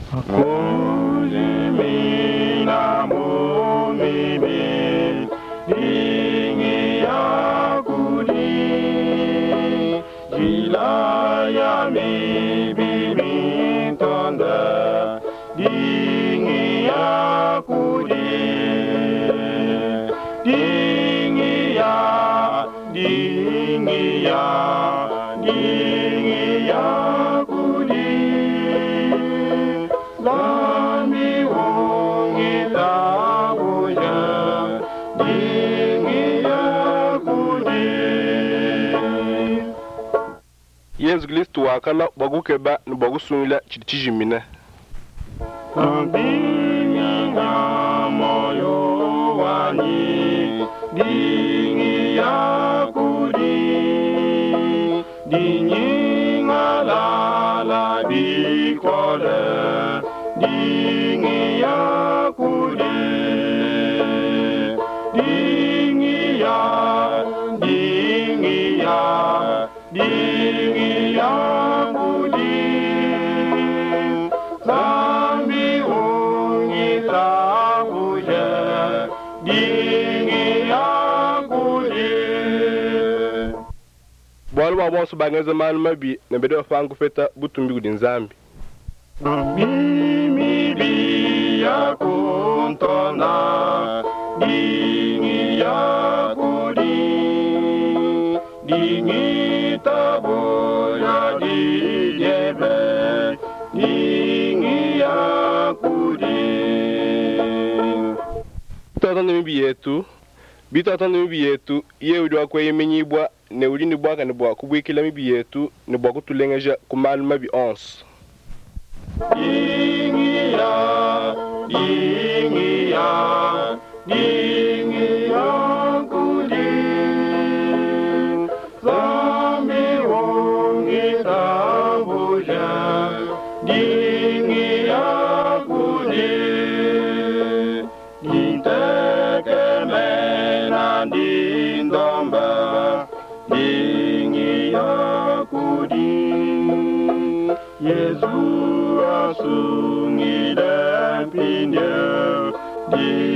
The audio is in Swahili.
Muzimina mumibi dingi ya kudi jila ya mibi mintonda dingi ya kudi dingi ya kudi Lami wongi tabuja dingi ya kudi. Yesu Kristo wakala bagukeba nubagusunila chitijimina. Dingi moyo wani dingi ya kudi dingi ngalala bikole dingi ya kudi dingi ya kudi zambi ungi tabuja dingi ya kudi. Bwalwa bosu bangeze manu mabi na bedo fangu feta butumbi gudin zambi. Mimi ya kuntona dingi ya kudi dingi tabuja dijebe dingi ya kudi. Bito mibi yetu ye udwa kwa yemenyibwa ne ulini bwaka ne bwa kubwikila mibi yetu ne bwa kutulengeja kumanu mabi ons. Dingi ya kudi zambi wongi tabuja dingi ya kudi dinteke mena dindomba dingi ya kudi Yesu asungile pinye